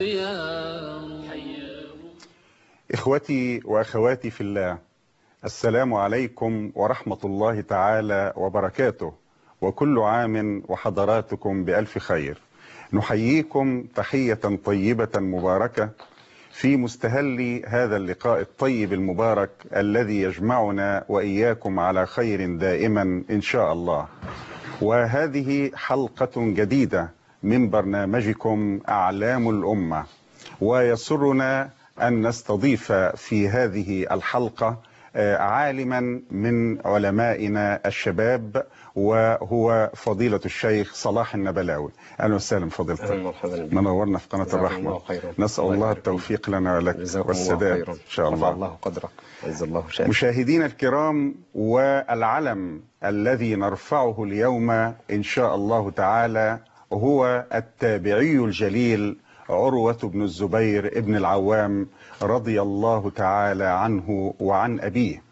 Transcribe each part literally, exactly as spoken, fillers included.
إخوتي وأخواتي في الله، السلام عليكم ورحمة الله تعالى وبركاته، وكل عام وحضراتكم بألف خير. نحييكم تحية طيبة مباركة في مستهل هذا اللقاء الطيب المبارك الذي يجمعنا وإياكم على خير دائما إن شاء الله. وهذه حلقة جديدة من برنامجكم أعلام الأمة، ويسرنا أن نستضيف في هذه الحلقة عالما من علمائنا الشباب، وهو فضيلة الشيخ صلاح النبلاوي. أهلا وسهلا فضيلتك، منورنا في قناة الرحمة. نسأل الله التوفيق لنا ولك والسداد إن شاء الله. الله قدرك عز الله شأنك. مشاهدينا الكرام، والعلم الذي نرفعه اليوم إن شاء الله تعالى هو التابعي الجليل عروة بن الزبير ابن العوام رضي الله تعالى عنه وعن أبيه.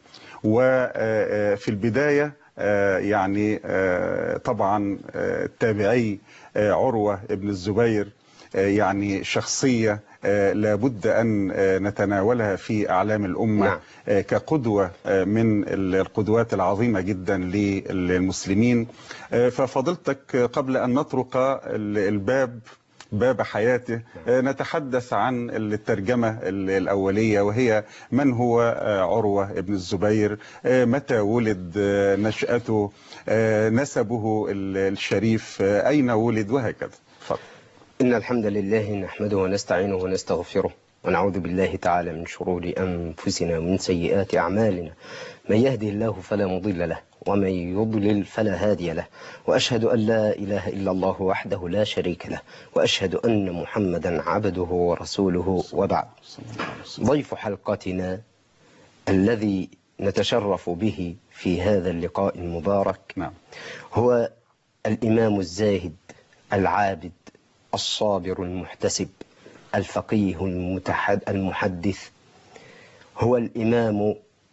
وفي البداية يعني طبعا التابعي عروة ابن الزبير يعني شخصية لابد أن نتناولها في أعلام الأمة كقدوة من القدوات العظيمة جدا للمسلمين. ففضلتك قبل أن نطرق الباب باب حياته نتحدث عن الترجمة الأولية، وهي من هو عروة ابن الزبير، متى ولد، نشأته، نسبه الشريف، أين ولد، وهكذا. فضل. إن الحمد لله نحمده ونستعينه ونستغفره ونعوذ بالله تعالى من شرور أنفسنا ومن سيئات أعمالنا. من يهده الله فلا مضل له ومن يضلل فلا هادي له، وأشهد أن لا إله إلا الله وحده لا شريك له، وأشهد أن محمدا عبده ورسوله، وبعد. ضيف حلقتنا الذي نتشرف به في هذا اللقاء المبارك نعم. هو الإمام الزاهد العابد الصابر المحتسب الفقيه المحدث، هو الإمام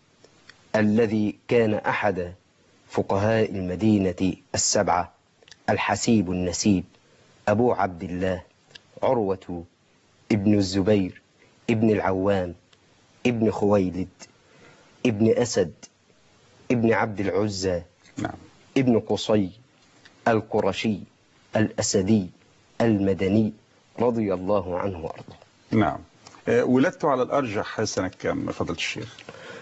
الذي كان أحد فقهاء المدينة السبعة، الحسيب النسيب، أبو عبد الله عروة ابن الزبير ابن العوام ابن خويلد ابن أسد ابن عبد العزى نعم. ابن قصي القرشي الأسدي المدني رضي الله عنه وأرضاه. نعم. ولدته على الأرجح سنة كم فضيلة الشيخ؟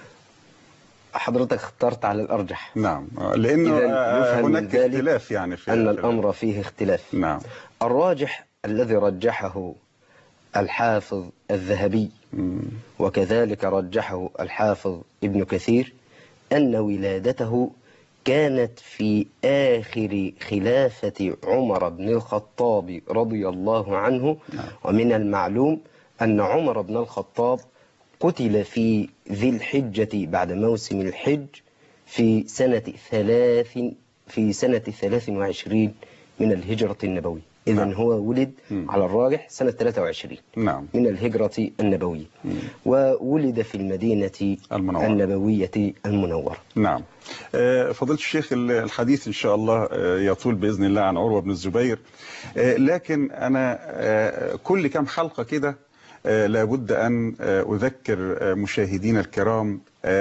حضرتك اخترت على الأرجح. نعم، لأنه هناك اختلاف يعني في أن الأمر فيه اختلاف. نعم. الراجح الذي رجحه الحافظ الذهبي مم. وكذلك رجحه الحافظ ابن كثير أن ولادته كانت في آخر خلافة عمر بن الخطاب رضي الله عنه. نعم. ومن المعلوم أن عمر بن الخطاب قتل في ذي الحجة بعد موسم الحج في سنة ثلاث في سنة ثلاث وعشرين من الهجرة النبوية. إذن نعم. هو ولد مم. على الراجح سنة ثلاث وعشرين نعم. من الهجرة النبوية. مم. وولد في المدينة المنورة. النبوية المنورة. نعم. فضيلة الشيخ، الحديث إن شاء الله يطول بإذن الله عن عروة بن الزبير، لكن أنا كل كام حلقة كده لابد أن أذكر مشاهدينا الكرام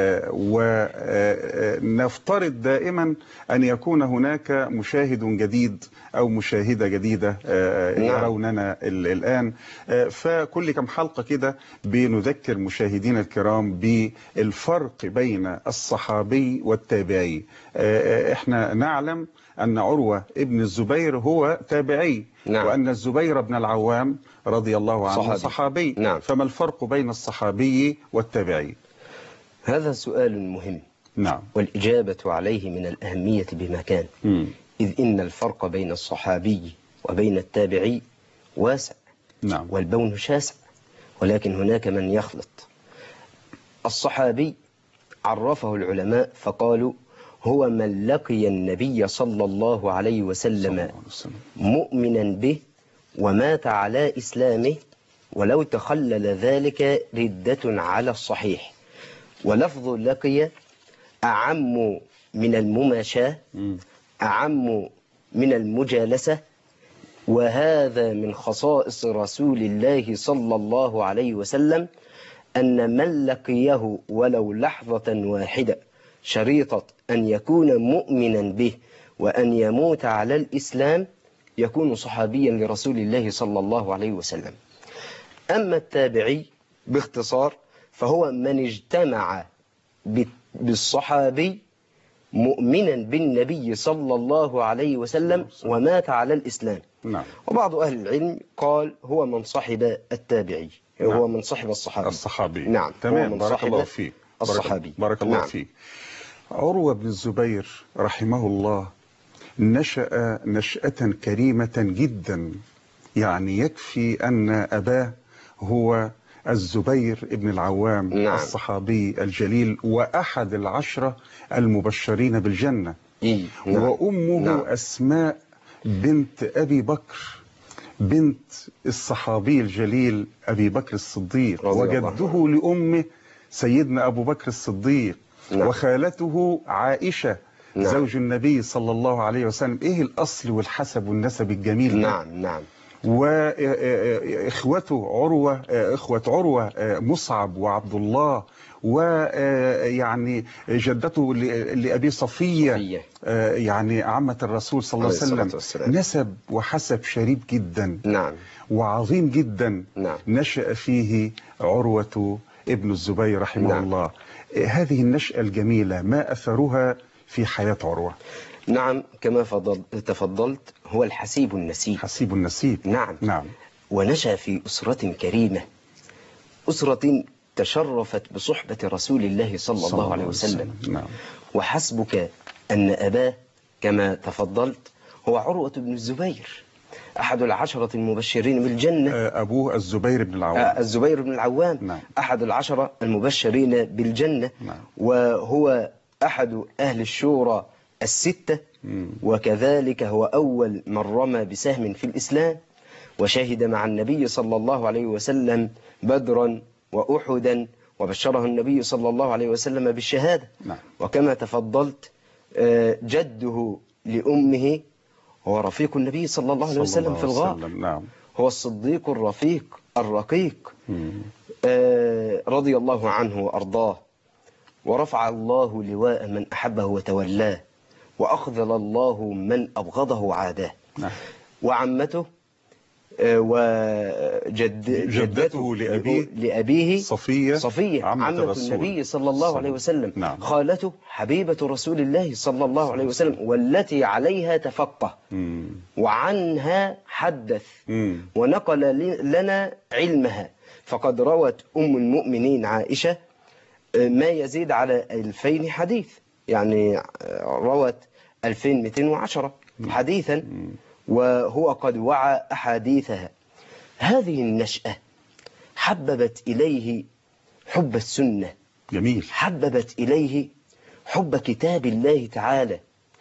ونفترض دائما أن يكون هناك مشاهد جديد أو مشاهدة جديدة يروننا الآن. فكل كم حلقة كده بنذكر مشاهدينا الكرام بالفرق بين الصحابي والتابعي. احنا نعلم أن عروة ابن الزبير هو تابعي. نعم. وأن الزبير بن العوام رضي الله عنه صحابي, صحابي. نعم. فما الفرق بين الصحابي والتابعي؟ هذا سؤال مهم. نعم. والإجابة عليه من الأهمية بمكان. م. إذ إن الفرق بين الصحابي وبين التابعي واسع. نعم. والبون شاسع، ولكن هناك من يخلط. الصحابي عرفه العلماء فقالوا هو من لقي النبي صلى الله عليه وسلم مؤمنا به ومات على إسلامه، ولو تخلل ذلك ردة على الصحيح. ولفظ لقي أعم من المماشاة، أعم من المجالسة، وهذا من خصائص رسول الله صلى الله عليه وسلم، أن من لقيه ولو لحظة واحدة شريطة أن يكون مؤمنا به وأن يموت على الإسلام يكون صحابيا لرسول الله صلى الله عليه وسلم. أما التابعي باختصار فهو من اجتمع بالصحابي مؤمنا بالنبي صلى الله عليه وسلم ومات على الإسلام. نعم. وبعض أهل العلم قال هو من صحب التابعي، نعم. هو من صحب الصحابي الصحابي. نعم. تمام. بارك الله فيك. الصحابي. بارك الله نعم. فيك. عروة بن الزبير رحمه الله نشأ نشأة كريمة جدا، يعني يكفي أن أباه هو الزبير ابن العوام. نعم. الصحابي الجليل وأحد العشرة المبشرين بالجنة. إيه؟ نعم. وأمه نعم. أسماء بنت أبي بكر بنت الصحابي الجليل أبي بكر الصديق، وجده لأمه سيدنا أبو بكر الصديق. نعم. وخالته عائشة. نعم. زوج النبي صلى الله عليه وسلم. إيه الأصل والحسب والنسب الجميل ده؟ نعم. نعم. وإخوته عروة، إخوة عروة مصعب وعبد الله، ويعني جدته لأبي صفية يعني عمة الرسول صلى الله عليه وسلم. نسب وحسب شريف جدا. نعم. وعظيم جدا. نعم. نشأ فيه عروة ابن الزبير رحمه نعم. الله. هذه النشأة الجميلة ما أثرها في حياة عروة؟ نعم، كما تفضلت هو الحسيب النسيب. حسيب النسيب. نعم. نعم. ونشأ في أسرة كريمة، أسرة تشرفت بصحبة رسول الله صلى, صلى الله عليه وسلم. نعم. وحسبك أن أباه كما تفضلت هو عروة بن الزبير أحد العشرة المبشرين بالجنة. أبوه الزبير بن العوام. الزبير بن العوام. نعم. أحد العشرة المبشرين بالجنة. نعم. وهو أحد أهل الشورى الستة. مم. وكذلك هو أول من رمى بسهم في الإسلام، وشهد مع النبي صلى الله عليه وسلم بدرا وأحدا، وبشره النبي صلى الله عليه وسلم بالشهادة. نعم. وكما تفضلت جده لأمه هو رفيق النبي صلى الله عليه وسلم في الغار. نعم. هو الصديق الرفيق الرقيق. مم. رضي الله عنه وأرضاه، ورفع الله لواء من أحبه وتولاه، وأخذل الله من أبغضه وعاداه. نعم. وعمته وجد جدته لأبيه, لأبيه صفية, صفية عمة, عمة النبي صلى الله صلى. عليه وسلم. نعم. خالته حبيبة رسول الله صلى الله عليه وسلم، والتي عليها تفقه مم. وعنها حدث مم. ونقل لنا علمها. فقد روت أم المؤمنين عائشة ما يزيد على ألفين حديث، يعني روت ألفين ومئتين وعشرة حديثا. مم. وهو قد وعى أحاديثها. هذه النشأة حببت إليه حب السنة. جميل. حببت إليه حب كتاب الله تعالى.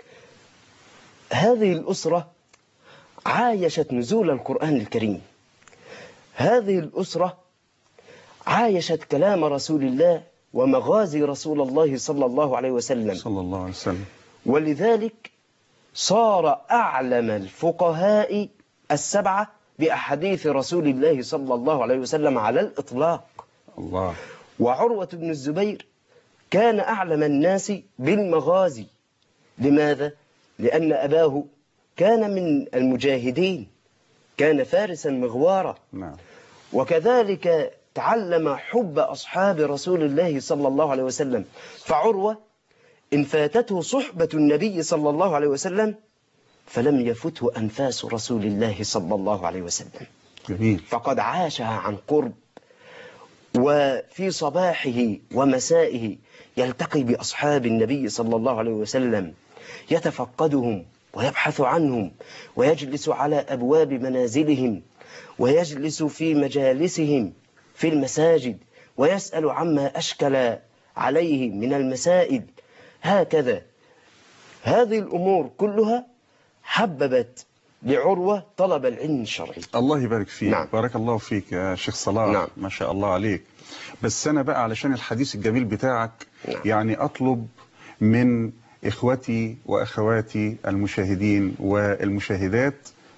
هذه الأسرة عايشت نزول القرآن الكريم. هذه الأسرة عايشت كلام رسول الله ومغازي رسول الله صلى الله عليه وسلم صلى الله عليه وسلم. ولذلك صار أعلم الفقهاء السبعة بأحاديث رسول الله صلى الله عليه وسلم على الإطلاق. الله. وعروة بن الزبير كان أعلم الناس بالمغازي. لماذا؟ لأن أباه كان من المجاهدين، كان فارسا مغوارا. نعم. وكذلك تعلم حب أصحاب رسول الله صلى الله عليه وسلم. فعروة إن فاتته صحبة النبي صلى الله عليه وسلم فلم يفته أنفاس رسول الله صلى الله عليه وسلم. جميل. فقد عاشها عن قرب، وفي صباحه ومسائه يلتقي بأصحاب النبي صلى الله عليه وسلم، يتفقدهم ويبحث عنهم، ويجلس على أبواب منازلهم، ويجلس في مجالسهم في المساجد، ويسأل عما أشكل عليه من المسائل. هكذا هذه الأمور كلها حببت لعروة طلب العلم الشرعي. الله يبارك فيك. نعم. بارك الله فيك يا شيخ صلاح. نعم. ما شاء الله عليك. بس أنا بقى علشان الحديث الجميل بتاعك، نعم. يعني أطلب من إخوتي وأخواتي المشاهدين والمشاهدات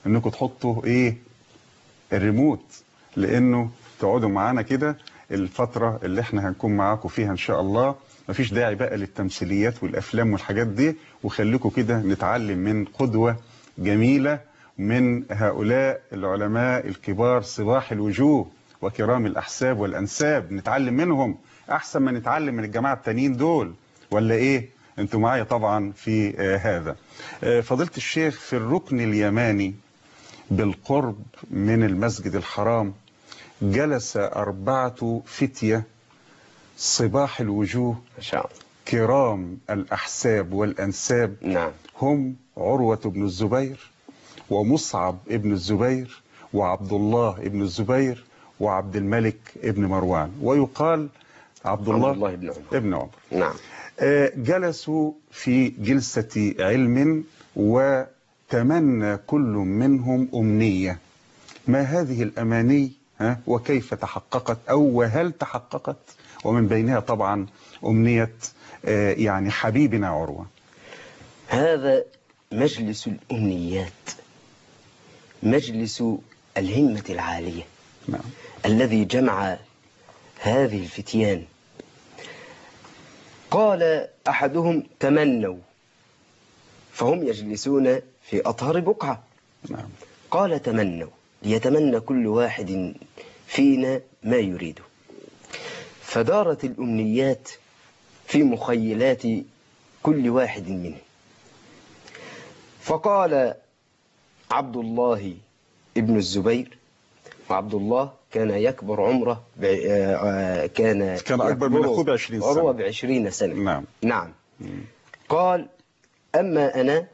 انكم تحطوا ايه الريموت، لانه تقعدوا معانا كده الفترة اللي احنا هنكون معاكم فيها ان شاء الله. مفيش داعي بقى للتمثيليات والافلام والحاجات دي، وخليكم كده نتعلم من قدوة جميلة من هؤلاء العلماء الكبار صباح الوجوه وكرام الاحساب والانساب. نتعلم منهم احسن ما نتعلم من الجماعة التانيين دول، ولا ايه؟ انتوا معايا طبعا في آه هذا. آه فضيلة الشيخ، في الركن اليماني بالقرب من المسجد الحرام جلس أربعة فتية صباح الوجوه ما شاء الله كرام الأحساب والأنساب. نعم. هم عروة بن الزبير ومصعب ابن الزبير وعبد الله ابن الزبير وعبد الملك ابن مروان، ويقال عبد الله, عبد الله بن عمر. ابن عمر. نعم. آه جلسوا في جلسة علم وتمنى كل منهم أمنية. ما هذه الأماني ها وكيف تحققت أو وهل تحققت؟ ومن بينها طبعا أمنية آه يعني حبيبنا عروة. هذا مجلس الأمنيات، مجلس الهمة العالية. نعم. الذي جمع هذه الفتيان. قال أحدهم تمنوا، فهم يجلسون في أطهر بقعة. نعم. قال تمنوا، ليتمنى كل واحد فينا ما يريده. فدارت الأمنيات في مخيلات كل واحد منهم. فقال عبد الله ابن الزبير، وعبد الله كان يكبر عمره ب... كان كان أكبر من أخوه بعشرين سنة. عروة بعشرين سنة. نعم. نعم. قال أما أنا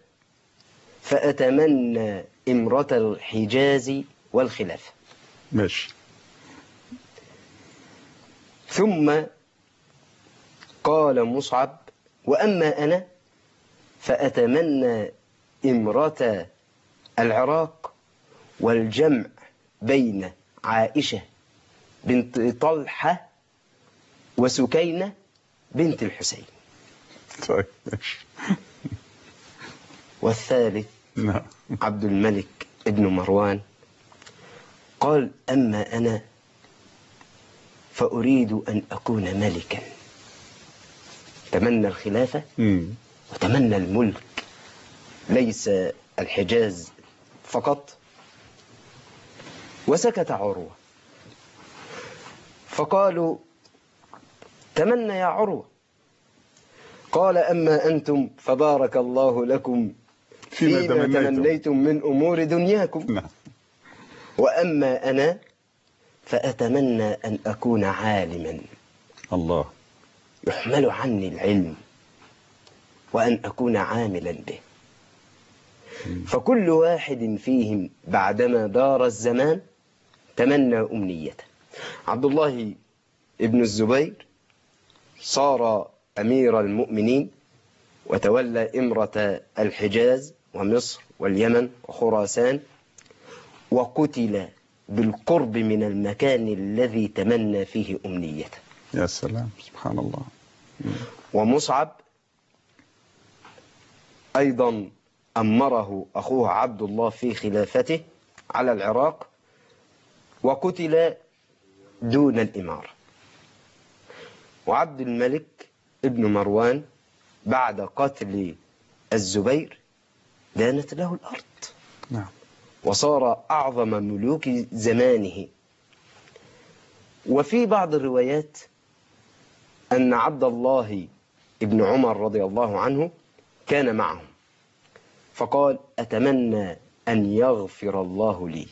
فأتمنى إمرة الحجاز والخلافة. ماشي. ثم قال مصعب وأما أنا فأتمنى إمرة العراق والجمع بين عائشة بنت طلحة وسكينة بنت الحسين. طيب ماشي. والثالث نعم. عبد الملك ابن مروان قال أما أنا فأريد أن أكون ملكا. تمنى الخلافة مم. وتمنى الملك، ليس الحجاز فقط. وسكت عروة. فقالوا تمنى يا عروة. قال أما أنتم فبارك الله لكم فيما فيما تمنيتم. تمنيتم من أمور دنياكم. نعم. وأما أنا فأتمنى أن أكون عالما الله. يحمل عني العلم وأن أكون عاملا به. فكل واحد فيهم بعدما دار الزمان تمنى أمنيته. عبد الله ابن الزبير صار أمير المؤمنين وتولى إمرة الحجاز ومصر واليمن وخراسان، وقتل بالقرب من المكان الذي تمنى فيه أمنيته. يا سلام، سبحان الله. ومصعب أيضا أمره أخوه عبد الله في خلافته على العراق، وقتل دون الإمارة. وعبد الملك ابن مروان بعد قتل الزبير دانت له الأرض. نعم. وصار أعظم ملوك زمانه. وفي بعض الروايات أن عبد الله ابن عمر رضي الله عنه كان معهم، فقال أتمنى أن يغفر الله لي.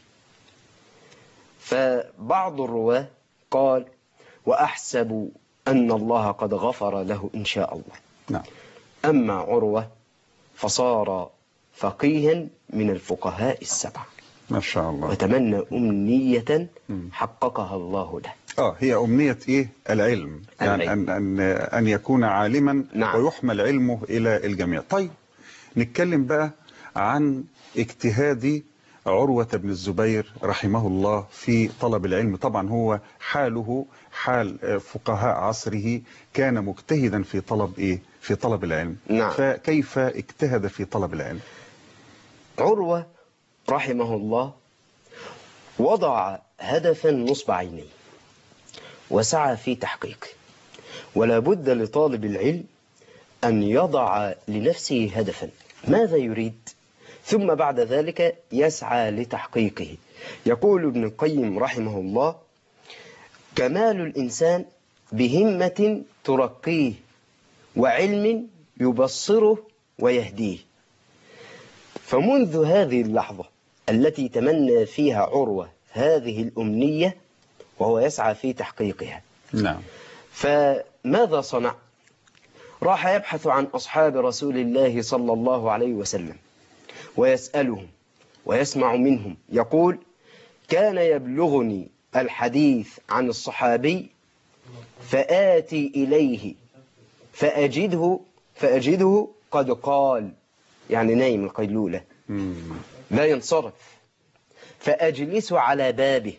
فبعض الرواة قال وأحسب أن الله قد غفر له إن شاء الله. نعم. أما عروة فصار فقيها من الفقهاء السبعة، ما شاء الله. وتمنى أمنية حققها الله له. اه هي أمنية إيه؟ العلم. يعني العلم. أن, أن, أن يكون عالما. نعم. ويحمل علمه إلى الجميع. طيب نتكلم بقى عن اجتهاد عروة بن الزبير رحمه الله في طلب العلم. طبعا هو حاله حال فقهاء عصره، كان مجتهدا في طلب إيه؟ في طلب العلم. نعم. فكيف اجتهد في طلب العلم؟ عروة رحمه الله وضع هدفا نصب عينيه وسعى في تحقيقه، ولا بد لطالب العلم أن يضع لنفسه هدفا ماذا يريد، ثم بعد ذلك يسعى لتحقيقه. يقول ابن القيم رحمه الله: كمال الإنسان بهمة ترقيه وعلم يبصره ويهديه. فمنذ هذه اللحظة التي تمنى فيها عروة هذه الأمنية وهو يسعى في تحقيقها. نعم. فماذا صنع؟ راح يبحث عن أصحاب رسول الله صلى الله عليه وسلم ويسألهم ويسمع منهم. يقول: كان يبلغني الحديث عن الصحابي فآتي إليه فأجده فأجده قد قال، يعني نايم القيلولة لا ينصرف، فأجلس على بابه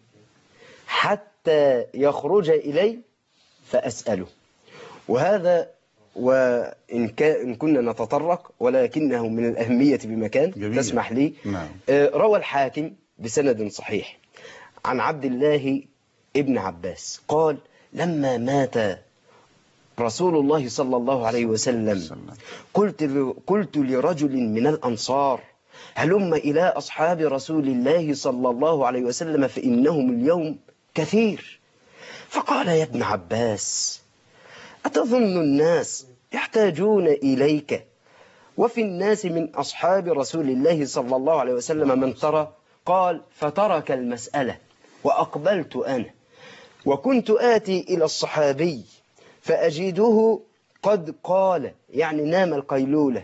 حتى يخرج إلي فأسأله. وهذا وإن كان كنا نتطرق ولكنه من الأهمية بمكان جميل. تسمح لي. نعم. روى الحاكم بسند صحيح عن عبد الله ابن عباس قال: لما مات رسول الله صلى الله عليه وسلم قلت قلت لرجل من الأنصار: هلم إلى أصحاب رسول الله صلى الله عليه وسلم فإنهم اليوم كثير. فقال: يا ابن عباس، أتظن الناس يحتاجون إليك وفي الناس من أصحاب رسول الله صلى الله عليه وسلم من ترى؟ قال: فترك المسألة وأقبلت أنا، وكنت آتي إلى الصحابي فأجده قد قال، يعني نام القيلولة،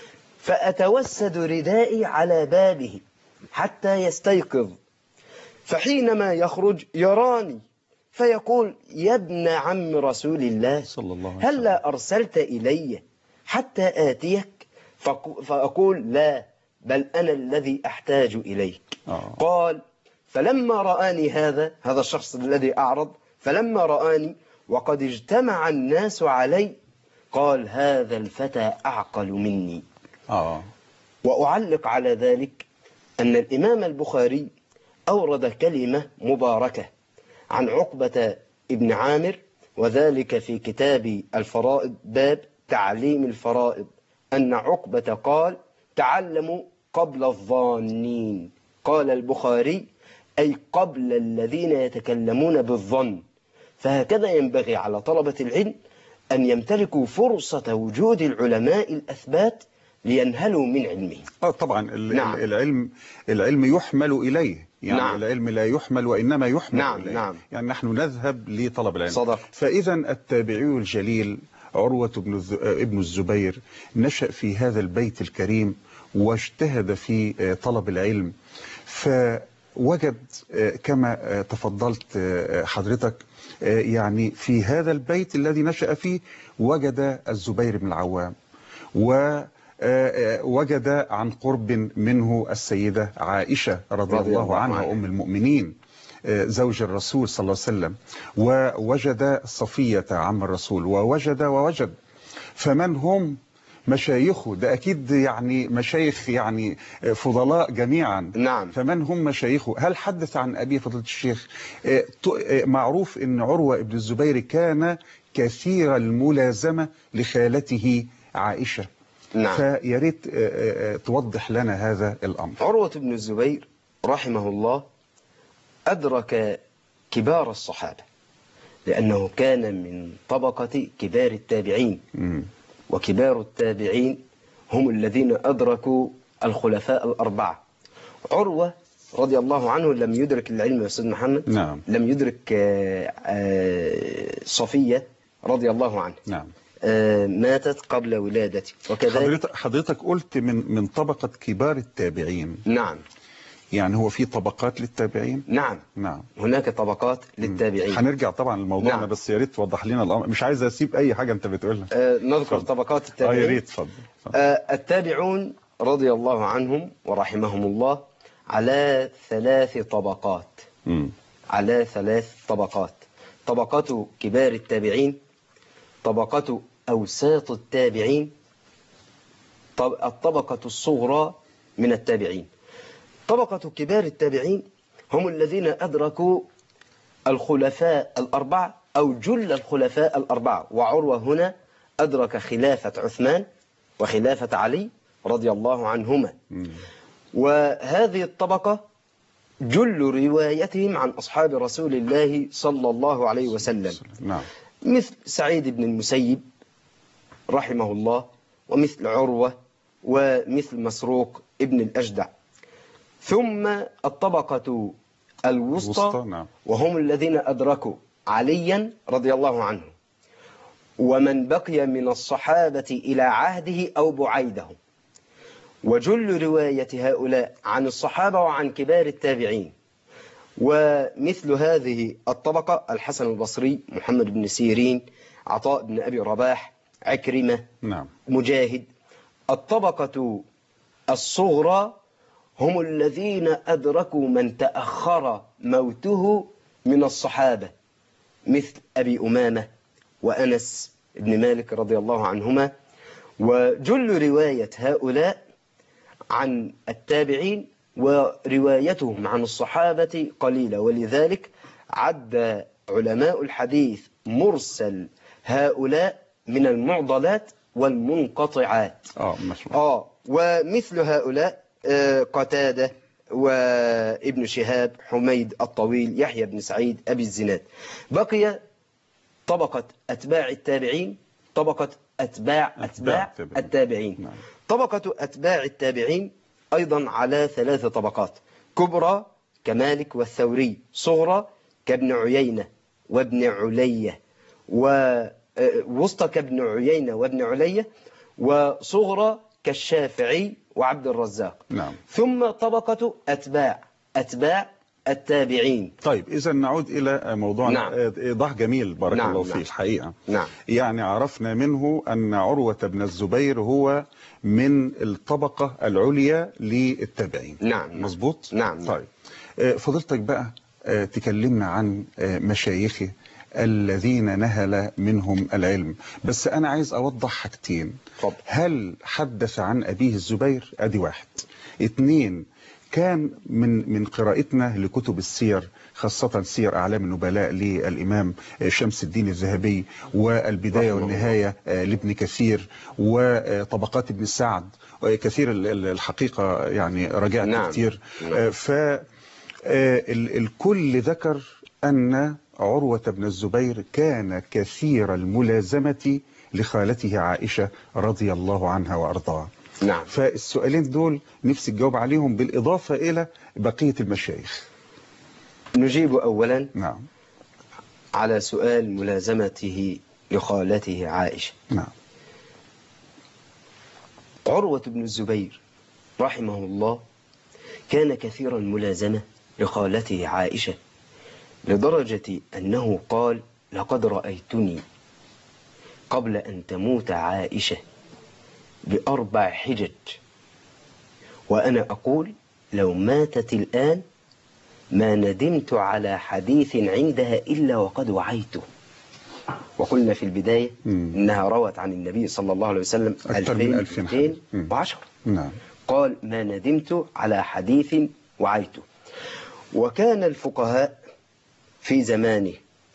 فأتوسد ردائي على بابه حتى يستيقظ، فحينما يخرج يراني فيقول: يا ابن عم رسول الله صلى الله عليه وسلم، هلا أرسلت إلي حتى آتيك؟ فأقول: لا، بل أنا الذي أحتاج إليك. آه. قال: فلما رآني هذا هذا الشخص الذي أعرض، فلما رآني وقد اجتمع الناس علي قال: هذا الفتى أعقل مني. آه. وأعلق على ذلك أن الإمام البخاري أورد كلمة مباركة عن عقبة ابن عامر، وذلك في كتاب الفرائض باب تعليم الفرائض، أن عقبة قال: تعلموا قبل الظانين. قال البخاري: أي قبل الذين يتكلمون بالظن. فهكذا ينبغي على طلبة العلم أن يمتلكوا فرصة وجود العلماء الأثبات لينهلوا من علمه. آه طبعا. نعم. العلم العلم يحمل إليه، يعني نعم. العلم لا يحمل وإنما يحمل نعم. إليه. نعم. يعني نحن نذهب لطلب العلم. صدق. فإذا التابعي الجليل عروة بن ابن الزبير نشأ في هذا البيت الكريم واجتهد في طلب العلم، فوجد كما تفضلت حضرتك يعني في هذا البيت الذي نشأ فيه وجد الزبير بن العوام، ووجد عن قرب منه السيدة عائشة رضي, رضي الله عنها عنه. أم المؤمنين زوج الرسول صلى الله عليه وسلم، ووجد صفية عم الرسول، ووجد ووجد فمن هم مشايخه؟ ده أكيد يعني مشايخ يعني فضلاء جميعا. نعم. فمن هم مشايخه؟ هل حدث عن أبي فضيلة الشيخ؟ معروف أن عروة ابن الزبير كان كثير الملازمة لخالته عائشة. نعم. فياريت توضح لنا هذا الأمر. عروة بن الزبير رحمه الله أدرك كبار الصحابة، لأنه كان من طبقة كبار التابعين. م. وكبار التابعين هم الذين أدركوا الخلفاء الأربعة. عروة رضي الله عنه لم يدرك العلم يا أستاذ محمد. نعم. لم يدرك صفية رضي الله عنه. نعم. ماتت قبل ولادته. وكذلك حضرتك, حضرتك قلت من من طبقة كبار التابعين. نعم. يعني هو في طبقات للتابعين؟ نعم. نعم. هناك طبقات للتابعين. هنرجع طبعا للموضوع. نعم. بس يا ريت توضح لنا الامر، مش عايز اسيب اي حاجه انت بتقولها. آه نذكر فضل. طبقات التابعين. اه يا ريت اتفضل. آه التابعون رضي الله عنهم ورحمهم الله على ثلاث طبقات. م. على ثلاث طبقات: طبقة كبار التابعين، طبقة أوساط التابعين، الطبقة الصغرى من التابعين. طبقة كبار التابعين هم الذين أدركوا الخلفاء الأربعة أو جل الخلفاء الأربعة، وعروة هنا أدرك خلافة عثمان وخلافة علي رضي الله عنهما. وهذه الطبقة جل روايتهم عن أصحاب رسول الله صلى الله عليه وسلم. نعم. مثل سعيد بن المسيب رحمه الله، ومثل عروة، ومثل مسروق ابن الأجدع. ثم الطبقة الوسطى نعم. وهم الذين أدركوا عليا رضي الله عنه ومن بقي من الصحابة إلى عهده أو بعيده. وجل رواية هؤلاء عن الصحابة وعن كبار التابعين. ومثل هذه الطبقة الحسن البصري، محمد بن سيرين، عطاء بن أبي رباح، عكرمة، نعم. مجاهد. الطبقة الصغرى هم الذين أدركوا من تأخر موته من الصحابة، مثل أبي أمامة وأنس بن مالك رضي الله عنهما. وجل رواية هؤلاء عن التابعين وروايتهم عن الصحابة قليلة، ولذلك عد علماء الحديث مرسل هؤلاء من المعضلات والمنقطعات. آه مشروع. آه ومثل هؤلاء آه قتادة وابن شهاب، حميد الطويل، يحيى بن سعيد، أبي الزناد. بقي طبقة أتباع التابعين، طبقة أتباع أتباع التابعين. نعم. طبقة أتباع التابعين أيضا على ثلاث طبقات: كبرى كمالك والثوري، صغرى كابن عيينة وابن علية، ووسطى كابن عيينة وابن علية، وصغرى كالشافعي وعبد الرزاق. نعم. ثم طبقة أتباع أتباع التابعين. طيب إذا نعود إلى موضوعنا. نعم. إيضاح جميل بارك نعم. الله نعم. فيه الحقيقة. نعم. يعني عرفنا منه أن عروة بن الزبير هو من الطبقة العليا للتابعين. نعم. مظبوط؟ نعم. طيب فضلتك بقى تكلمنا عن مشايخه الذين نهل منهم العلم، بس أنا عايز أوضح حاجتين. طب. هل حدث عن أبيه الزبير؟ أدي واحد. اتنين، كان من من قراءتنا لكتب السير، خاصة سير أعلام النبلاء للإمام شمس الدين الذهبي، والبداية والنهاية لابن كثير، وطبقات ابن سعد، كثير الحقيقة يعني رجعت. نعم. كثير. نعم. فالكل ذكر أن عروة بن الزبير كان كثير الملازمة لخالته عائشة رضي الله عنها وأرضاها. نعم. فالسؤالين دول نفسي تجاوب عليهم بالإضافة إلى بقية المشايخ. نجيب أولا نعم على سؤال ملازمته لخالته عائشة. نعم. عروة بن الزبير رحمه الله كان كثير الملازمة لخالته عائشة، لدرجة أنه قال: لقد رأيتني قبل أن تموت عائشة بأربع حجج، وأنا أقول لو ماتت الآن ما ندمت على حديث عندها إلا وقد وعيته. وقلنا في البداية مم. إنها روت عن النبي صلى الله عليه وسلم ألفين ومئتين وعشرة. نعم. قال: ما ندمت على حديث وعيته. وكان الفقهاء في زمانه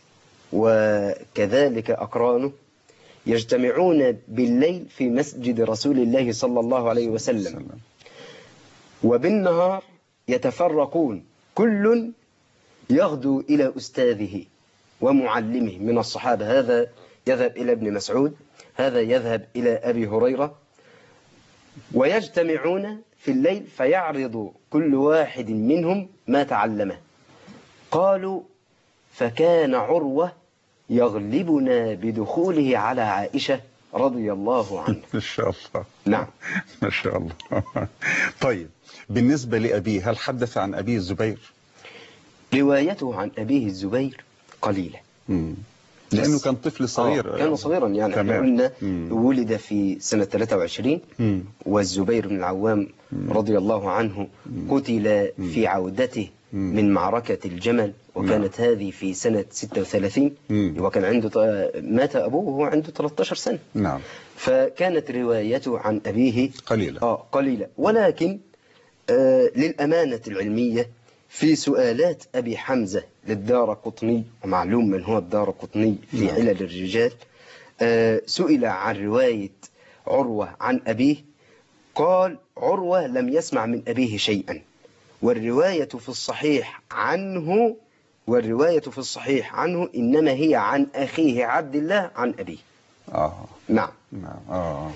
وكذلك أقرانه يجتمعون بالليل في مسجد رسول الله صلى الله عليه وسلم، وبالنهار يتفرقون، كل يغدو إلى أستاذه ومعلمه من الصحابة. هذا يذهب إلى ابن مسعود، هذا يذهب إلى أبي هريرة، ويجتمعون في الليل فيعرض كل واحد منهم ما تعلمه. قالوا: فكان عروة يغلبنا بدخوله على عائشة رضي الله عنها. ما شاء الله. نعم. ما شاء الله. طيب بالنسبة لأبيه، هل حدث عن أبيه الزبير؟ روايته عن أبيه الزبير قليلة. مم. لأنه كان طفل صغير. آه كان صغيرا، يعني احنا قلنا ولد في سنة ثلاثة وعشرين، مم. والزبير بن العوام مم. رضي الله عنه مم. قتل مم. في عودته مم. من معركة الجمل، وكانت مم. هذه في سنة ستة وثلاثين، مم. وكان عنده مات أبوه وهو عنده ثلاثة عشر سنة. نعم. فكانت روايته عن أبيه قليلة. آه قليلة، ولكن آه للأمانة العلمية في سؤالات أبي حمزة للدارقطني، ومعلوم من هو الدارقطني في علل الرجال. آه سئل عن رواية عروة عن أبيه، قال عروة لم يسمع من أبيه شيئا، والرواية في الصحيح عنه والرواية في الصحيح عنه إنما هي عن أخيه عبد الله عن أبيه. آه. نعم. نعم. آه.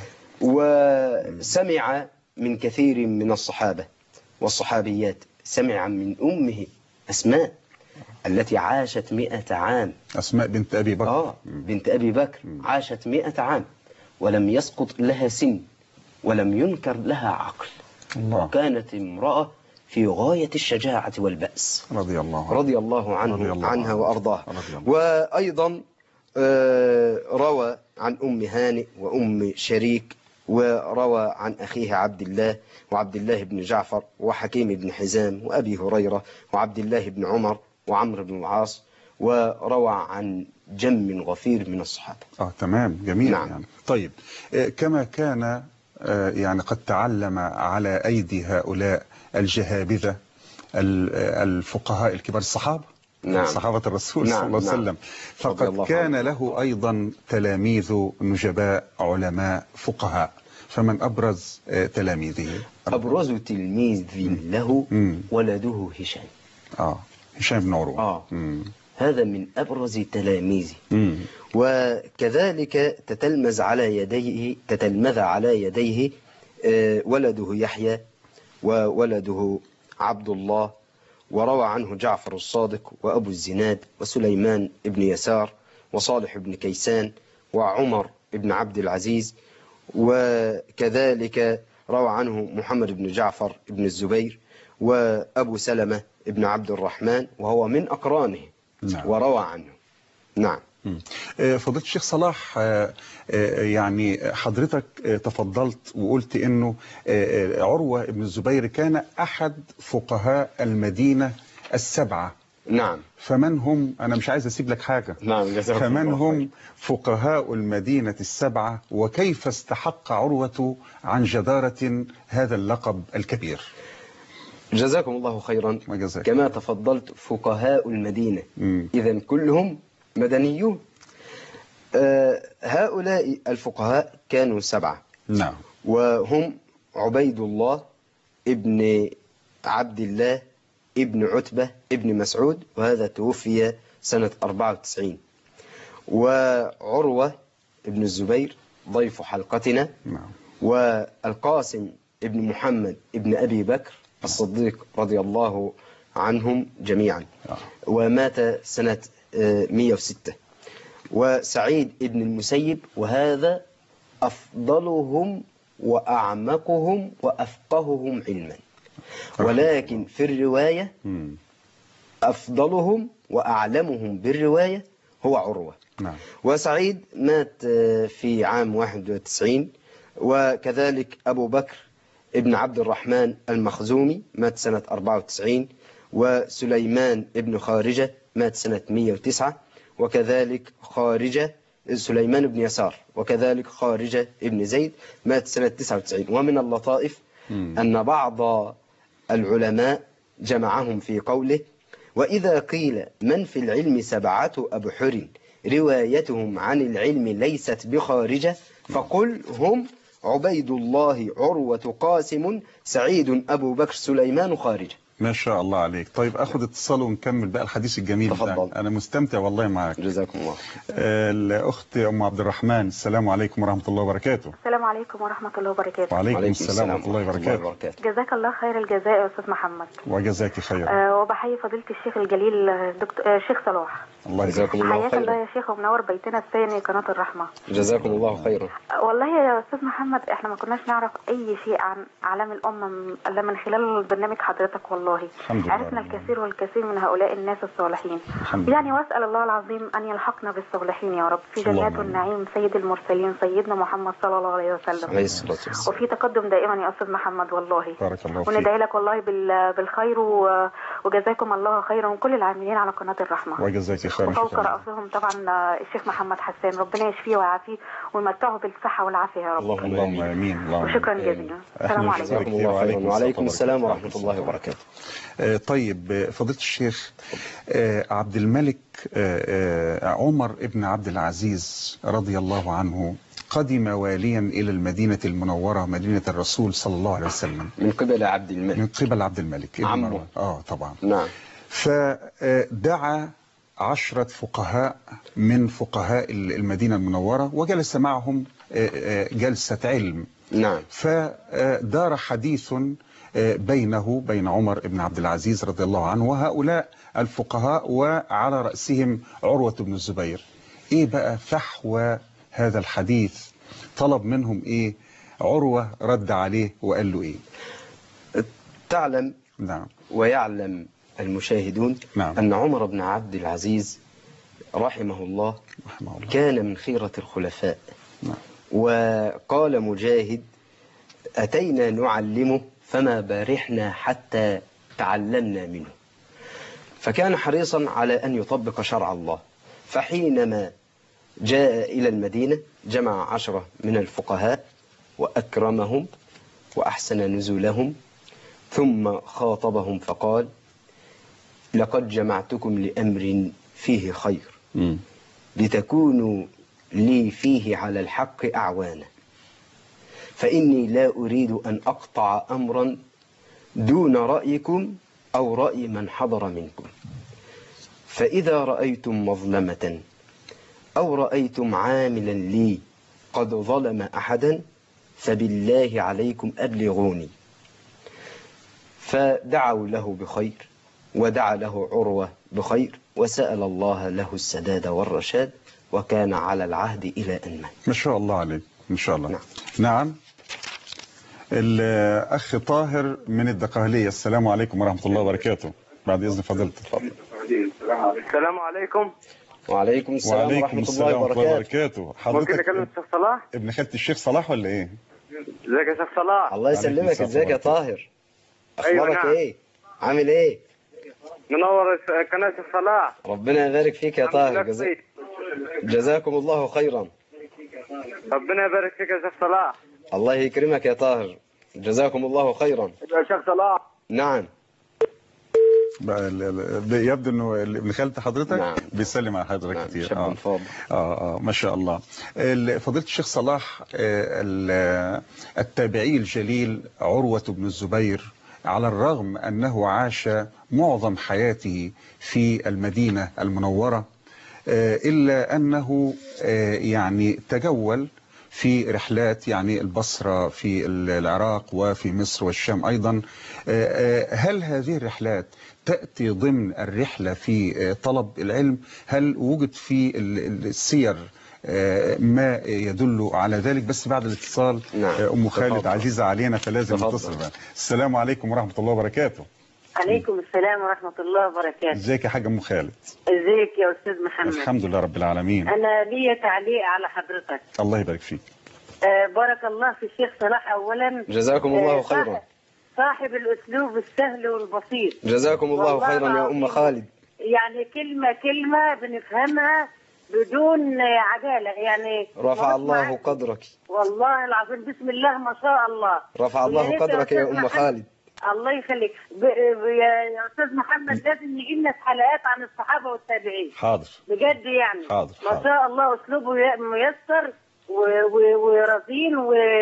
وسمع من كثير من الصحابة والصحابيات، سمع من أمه أسماء التي عاشت مئة عام. أسماء بنت أبي بكر. آه بنت أبي بكر عاشت مئة عام ولم يسقط لها سن ولم ينكر لها عقل. الله. وكانت امرأة في غاية الشجاعة والبأس رضي الله رضي الله عنه رضي الله عنها عنه. وأرضاها. رضي الله. وأيضا آه روى عن أم هانئ وأم شريك، وروى عن أخيه عبد الله وعبد الله بن جعفر وحكيم بن حزام وأبي هريرة وعبد الله بن عمر وعمرو بن العاص، وروى عن جم غفير من الصحابة. آه تمام، جميل. نعم. يعني طيب، آه كما كان آه يعني قد تعلم على أيدي هؤلاء الجهابذة الفقهاء الكبار الصحابة، نعم. صحابة الرسول نعم. صلى الله عليه وسلم، نعم. فقد كان له أيضا تلاميذ نجباء علماء فقهاء، فمن أبرز تلاميذه؟ أبرز تلميذ له مم. ولده هشام. آه هشام بن عروة. آه. هذا من أبرز تلاميذه. مم. وكذلك تتلمذ على يديه تتلمذ على يديه ولده يحيى وولده عبد الله، وروى عنه جعفر الصادق وأبو الزناد وسليمان بن يسار وصالح بن كيسان وعمر بن عبد العزيز، وكذلك روى عنه محمد بن جعفر بن الزبير وأبو سلمة بن عبد الرحمن وهو من أقرانه. نعم. وروى عنه. نعم. فضيلة الشيخ صلاح، يعني حضرتك تفضلت وقلت انه عروة بن الزبير كان احد فقهاء المدينة السبعة. نعم. فمن هم، انا مش عايز اسيب لك حاجة، نعم. فمن هم فقهاء المدينة السبعة، وكيف استحق عروة عن جدارة هذا اللقب الكبير؟ جزاكم الله خيرا. وجزاك. كما تفضلت فقهاء المدينة إذن كلهم مدنيون. آه هؤلاء الفقهاء كانوا سبعة. نعم. وهم عبيد الله ابن عبد الله ابن عتبة ابن مسعود، وهذا توفي سنة أربعة وتسعين، وعروة ابن الزبير ضيف حلقتنا. نعم. والقاسم ابن محمد ابن أبي بكر الصديق رضي الله عنهم جميعا، ومات سنة مئة وستة. وسعيد ابن المسيب، وهذا أفضلهم وأعمقهم وأفقههم علما، ولكن في الرواية أفضلهم وأعلمهم بالرواية هو عروة. نعم. وسعيد مات في عام واحد وتسعين، وكذلك أبو بكر ابن عبد الرحمن المخزومي مات سنة أربعة وتسعين، وسليمان ابن خارجة مات سنة مئة وتسعة، وكذلك خارجة سليمان بن يسار، وكذلك خارجة ابن زيد مات سنة تسعة وتسعين. ومن اللطائف أن بعض العلماء جمعهم في قوله: وإذا قيل من في العلم سبعة أبحر روايتهم عن العلم ليست بخارجة فقل هم عبيد الله عروة قاسم سعيد أبو بكر سليمان خارجة. ما شاء الله عليك. طيب اخذ اتصال ونكمل بقى الحديث الجميل تفضل. انا مستمتع والله معك. جزاكم الله. آه الاخت ام عبد الرحمن، السلام عليكم ورحمه الله وبركاته. السلام عليكم ورحمه الله وبركاته. وعليكم السلام ورحمه الله وبركاته. جزاك الله خير الجزاء يا استاذ محمد. وجزاك خير. أه وبحيي فضيله الشيخ الجليل دكتور الشيخ صلاح. الله جزاكم الله خيرا. حياك الله يا شيخ، ومنور بيتنا الثاني قناه الرحمه. جزاكم الله خيرا. والله يا استاذ محمد احنا ما كناش نعرف اي شيء عن اعلام الامه الا من خلال برنامج حضرتك، والله عرفنا الكثير والكثير من هؤلاء الناس الصالحين. يعني واسال الله العظيم ان يلحقنا بالصالحين يا رب في جنات النعيم سيد المرسلين سيدنا محمد صلى الله عليه وسلم، عليه الصلاة والسلام. وفي تقدم دائما يا استاذ محمد والله. بارك الله فيك. وندعي لك والله بالخير، وجزاكم الله خيرا وكل العاملين على قناه الرحمه. وجزاك شيخ. وفوق رأسهم طبعا الشيخ محمد حسان، ربنا يشفيه ويعافيه ويمتعه بالصحة والعافية يا رب. اللهم آمين. وشكرا جزيلا. السلام عليكم. وعليكم السلام ورحمة الله وبركاته. طيب فضيلة الشيخ، عبد الملك عمر ابن عبد العزيز رضي الله عنه قدم واليا إلى المدينة المنورة مدينة الرسول صلى الله عليه وسلم من قبل عبد الملك من قبل عبد الملك عمه. آه طبعا. نعم. فدعا عشرة فقهاء من فقهاء المدينة المنورة وجلس معهم جلسة علم. نعم. فدار حديث بينه بين عمر بن عبد العزيز رضي الله عنه وهؤلاء الفقهاء، وعلى رأسهم عروة بن الزبير. ايه بقى فحوى هذا الحديث؟ طلب منهم ايه؟ عروة رد عليه وقال له ايه؟ تعلم نعم ويعلم المشاهدون نعم. أن عمر بن عبد العزيز رحمه الله, رحمه الله كان من خيرة الخلفاء. نعم. وقال مجاهد: أتينا نعلمه فما بارحنا حتى تعلمنا منه. فكان حريصا على أن يطبق شرع الله. فحينما جاء إلى المدينة جمع عشرة من الفقهاء وأكرمهم وأحسن نزولهم، ثم خاطبهم فقال: لقد جمعتكم لأمر فيه خير م. لتكونوا لي فيه على الحق أعوانا، فإني لا أريد أن أقطع أمرا دون رأيكم أو رأي من حضر منكم، فإذا رأيتم مظلمة أو رأيتم عاملا لي قد ظلم أحدا فبالله عليكم أبلغوني. فدعوا له بخير ودعا له عروة بخير وسأل الله له السداد والرشاد، وكان على العهد إلى أن مات. ما شاء الله عليك ما شاء الله. نعم, نعم. الأخ طاهر من الدقهلية، السلام عليكم ورحمة الله وبركاته. بعد إذن فضيلتك. السلام عليكم. وعليكم السلام وعليكم ورحمة السلام الله وبركاته. ممكن نكلم الشيخ صلاح؟ ابن خالة الشيخ صلاح ولا إيه؟ ازيك يا شيخ صلاح؟ الله يسلمك. ازيك يا طاهر؟ أخبارك أيوة نعم. إيه؟ عامل إيه؟ منور قناة الشيخ صلاح. ربنا يبارك فيك يا طاهر. جزا... جزاكم الله خيرا. ربنا يبارك فيك يا شيخ صلاح. الله يكرمك يا طاهر. جزاكم الله خيرا. يا شيخ صلاح. نعم. يبدو انه ابن خالة حضرتك نعم. بيسلم على حضرتك نعم. كتير. شاب آه. فاضل. آه آه ما شاء الله. فضيلة الشيخ صلاح، التابعي الجليل عروة بن الزبير على الرغم أنه عاش معظم حياته في المدينة المنورة إلا أنه يعني تجول في رحلات، يعني البصرة في العراق وفي مصر والشام أيضا. هل هذه الرحلات تأتي ضمن الرحلة في طلب العلم؟ هل وجد في السير ما يدل على ذلك؟ بس بعد الاتصال. نعم. أم خالد عزيزة علينا فلازم نتصل بها. السلام عليكم ورحمة الله وبركاته. عليكم السلام ورحمة الله وبركاته. ازيك يا حاجة أم خالد؟ ازيك يا أستاذ محمد؟ الحمد لله رب العالمين. أنا لي تعليق على حضرتك. الله يبارك فيك. آه بارك الله في الشيخ صلاح أولا. جزاكم الله آه خيرا. صاحب الأسلوب السهل والبسيط. جزاكم الله خيرا يا أم خالد. يعني كلمة كلمة بنفهمها بدون عجالة يعني. رفع الله قدرك. والله العظيم بسم الله ما شاء الله. رفع الله قدرك يا أم خالد. الله يخليك. يا أستاذ محمد لازم يجي لنا حلقات عن الصحابة والتابعين. حاضر. بجد يعني. حاضر. ما شاء الله أسلوبه ميسر ورزين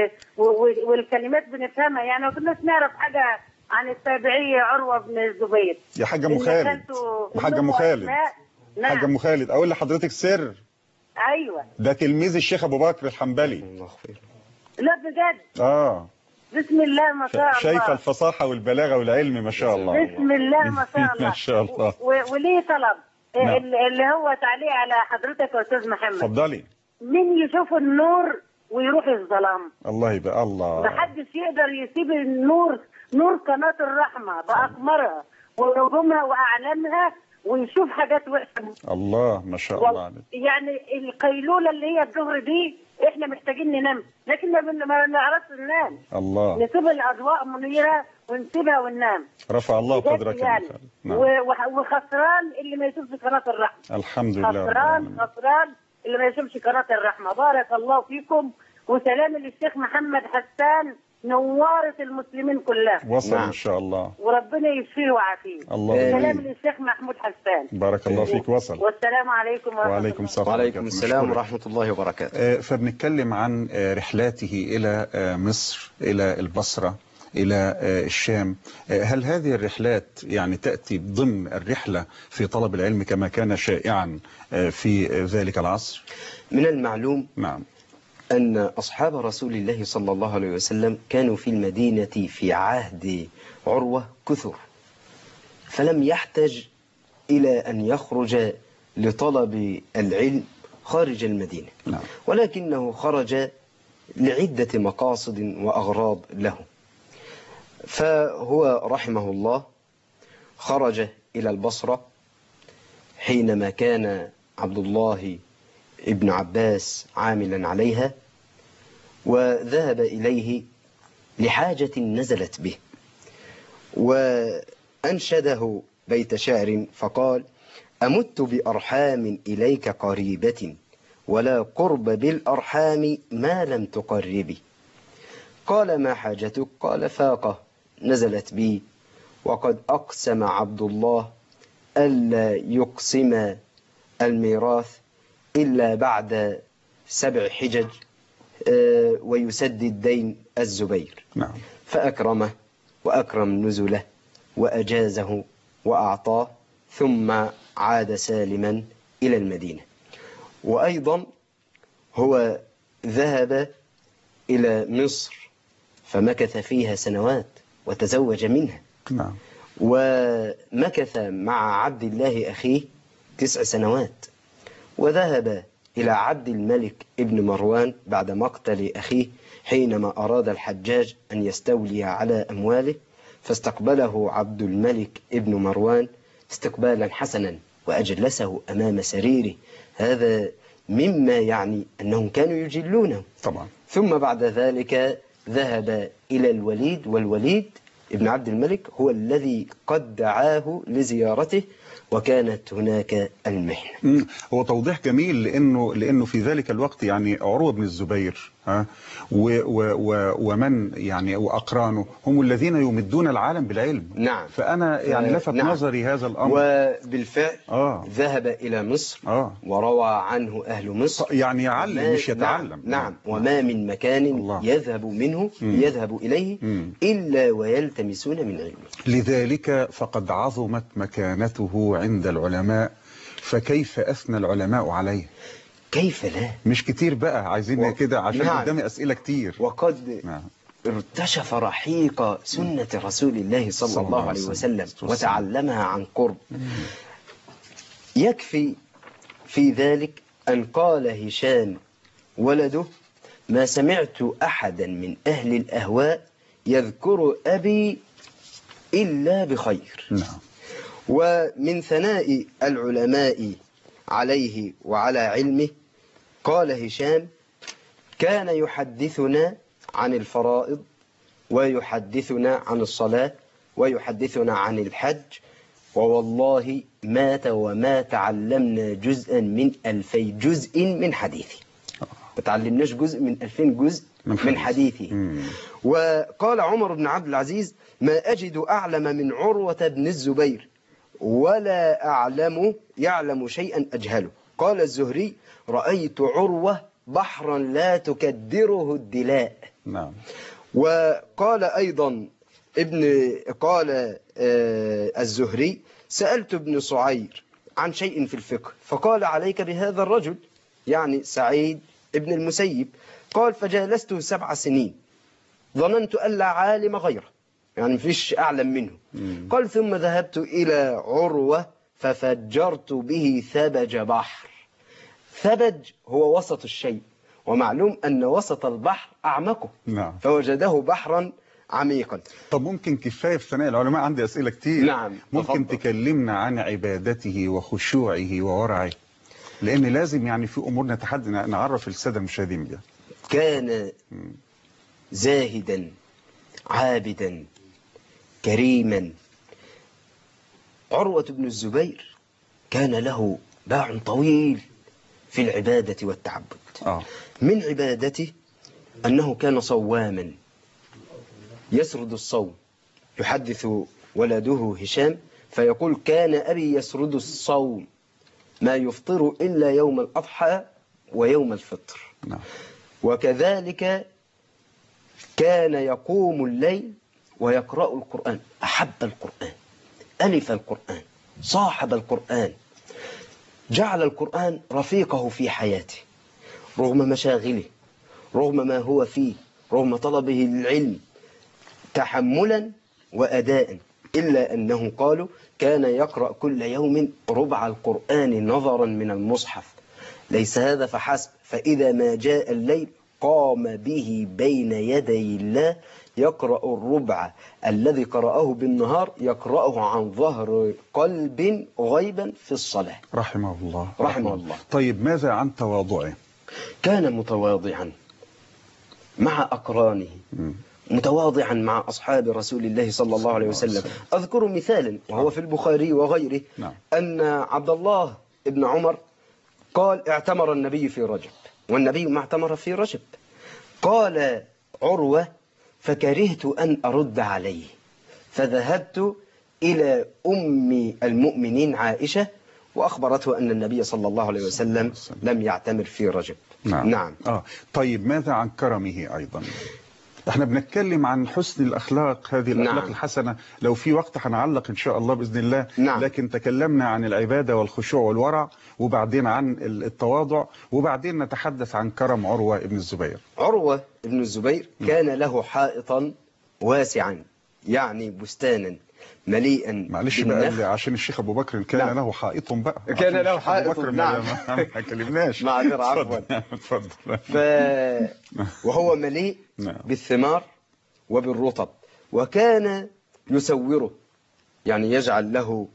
والكلمات بنفهمها يعني. ما كناش نعرف حاجة عن التابعية عروة بن الزبير. يا حاجة أم خالد. يا حاجة أم خالد. نعم. حاجة أم خالد أقول لحضرتك سر. أيوة. ده تلميذ الشيخ أبو بكر الحنبلي. لا بجد. آه. بسم الله ما شاء الله. شايفه الفصاحه والبلاغه والعلم ما شاء الله. بسم الله ما شاء الله. ما شاء الله. وليه طلب. نعم. اللي هو تعليق على حضرتك يا استاذ محمد. اتفضلي. مين يشوف النور ويروح الظلام؟ الله يبقى الله. محدش يقدر يسيب النور، نور قناه الرحمه باقمارها ونجومها واعلامها ويشوف حاجات وحشه. الله ما شاء الله عليك. يعني القيلوله اللي هي الظهر دي احنا محتاجين ننام، لكن ما, بن... ما نعرفش ننام. الله. نسيب الاضواء منيره ونسيبها وننام. رفع الله قدرك يعني. نعم. وخسران اللي ما يشوفش قناه الرحمه. الحمد لله. خسران خسران اللي ما يشوفش قناه الرحمه. بارك الله فيكم، وسلام للشيخ محمد حسان، نورت المسلمين كلها. وصل نعم. ان شاء الله، وربنا يشفيه ويعافيه. الله. سلام للشيخ محمود حسان. بارك الله فيك. وصل. والسلام عليكم ورحمه وعليكم الله. وعليكم السلام ورحمه الله وبركاته. فبنتكلم عن رحلاته الى مصر، الى البصره، الى الشام. هل هذه الرحلات يعني تاتي ضمن الرحله في طلب العلم كما كان شائعا في ذلك العصر؟ من المعلوم نعم أن أصحاب رسول الله صلى الله عليه وسلم كانوا في المدينة في عهد عروة كثر، فلم يحتج إلى أن يخرج لطلب العلم خارج المدينة. نعم. ولكنه خرج لعدة مقاصد وأغراض له. فهو رحمه الله خرج إلى البصرة حينما كان عبد الله ابن عباس عاملا عليها، وذهب إليه لحاجة نزلت به، وأنشده بيت شعر فقال: أمت بأرحام إليك قريبة، ولا قرب بالأرحام ما لم تقربي. قال: ما حاجتك؟ قال: فاقة نزلت بي، وقد أقسم عبد الله ألا يقسم الميراث إلا بعد سبع حجج ويسدد دين الزبير. نعم. فأكرمه وأكرم نزله وأجازه وأعطاه، ثم عاد سالما إلى المدينة. وأيضا هو ذهب إلى مصر فمكث فيها سنوات وتزوج منها. نعم. ومكث مع عبد الله أخيه تسع سنوات، وذهب إلى عبد الملك ابن مروان بعد مقتل أخيه حينما أراد الحجاج أن يستولي على أمواله، فاستقبله عبد الملك ابن مروان استقبالا حسنا وأجلسه أمام سريره. هذا مما يعني أنهم كانوا يجلونه طبعا. ثم بعد ذلك ذهب إلى الوليد، والوليد ابن عبد الملك هو الذي قد دعاه لزيارته، وكانت هناك المحنة. هو توضيح جميل، لأنه لأنه في ذلك الوقت يعني عروة بن الزبير ها و و و ومن يعني وأقرانه هم الذين يمدون العالم بالعلم. نعم. فأنا يعني لفت نعم. نظري هذا الأمر. وبالفعل آه. ذهب إلى مصر آه. وروى عنه أهل مصر. يعني يعلم مش يتعلم. نعم. نعم. وما من مكان الله. يذهب منه مم. يذهب إليه مم. إلا ويلتمسون من علمه. لذلك فقد عظمت مكانته عند العلماء، فكيف أثنى العلماء عليه؟ كيف لا؟ مش كتير بقى، عايزين و... كده عشان نعم. قدامي أسئلة كتير. وقد نعم. ارتشف رحيق سنة رسول الله صلى, صلى الله عليه وسلم وتعلمها عن قرب. مم. يكفي في ذلك أن قال هشام ولده: ما سمعت أحدا من أهل الأهواء يذكر أبي إلا بخير. نعم. ومن ثناء العلماء عليه وعلى علمه قال هشام: كان يحدثنا عن الفرائض، ويحدثنا عن الصلاة، ويحدثنا عن الحج، ووالله مات وما تعلمنا جزءا من ألفي جزء من حديثه. ما تعلمناش جزء من ألفين جزء من, من حديثه. مم. وقال عمر بن عبد العزيز: ما أجد أعلم من عروة بن الزبير، ولا أعلم يعلم شيئا أجهله. قال الزهري: رأيت عروة بحرا لا تكدره الدلاء. نعم. وقال أيضا ابن قال آه الزهري: سألت ابن صعير عن شيء في الفقه، فقال: عليك بهذا الرجل، يعني سعيد ابن المسيب. قال: فجالسته سبع سنين، ظننت أن لا عالم غيره، يعني مفيش أعلم منه. مم. قال: ثم ذهبت إلى عروة ففجرت به ثبج بحر. ثبج هو وسط الشيء، ومعلوم أن وسط البحر أعمقه. نعم. فوجده بحرا عميقا. طب ممكن كفاية في ثناء العلماء، عندي أسئلة كتير. نعم. ممكن تفضل. تكلمنا عن عبادته وخشوعه وورعه، لأن لازم يعني في أمور نتحدث نعرف السادة المشاهدين بها. كان زاهدا عابدا كريما. عروة بن الزبير كان له باع طويل في العبادة والتعبد. آه. من عبادته أنه كان صواما يسرد الصوم. يحدث ولده هشام فيقول كان أبي يسرد الصوم ما يفطر إلا يوم الأضحى ويوم الفطر. نعم. وكذلك كان يقوم الليل ويقرأ القرآن. أحب القرآن، ألف القرآن، صاحب القرآن، جعل القرآن رفيقه في حياته رغم مشاغله، رغم ما هو فيه، رغم طلبه للعلم تحملا وأداء، إلا أنه قالوا كان يقرأ كل يوم ربع القرآن نظرا من المصحف. ليس هذا فحسب، فإذا ما جاء الليل قام به بين يدي الله يقرأ الربع الذي قرأه بالنهار، يقرأه عن ظهر قلب غيبا في الصلاة. رحمه الله. رحمه الله. طيب ماذا عن تواضعه؟ كان متواضعا مع أقرانه، م. متواضعا مع أصحاب رسول الله صلى الله عليه وسلم. أذكر مثالا وهو في البخاري وغيره. نعم. أن عبد الله ابن عمر قال اعتمر النبي في رجب، والنبي ما اعتمر في رجب. قال عروة فكرهت أن أرد عليه فذهبت إلى أم المؤمنين عائشة وأخبرته أن النبي صلى الله عليه وسلم لم يعتمر في رجب. نعم. نعم. آه. طيب ماذا عن كرمه أيضا؟ احنا بنتكلم عن حسن الأخلاق، هذه الأخلاق نعم. الحسنة. لو في وقت هنعلق إن شاء الله بإذن الله. نعم. لكن تكلمنا عن العبادة والخشوع والورع، وبعدين عن التواضع، وبعدين نتحدث عن كرم عروة ابن الزبير. عروة ابن الزبير كان له حائطا واسعا، يعني بستانا مليئا. معلش بقى عشان الشيخ أبو بكر كان نعم. له حائط بقى. كان له حائط. نعم. ما كلمناش. معذرة عفوا. اتفضل. ف... وهو مليء نعم. بالثمار وبالرطب، وكان يسوره، يعني يجعل له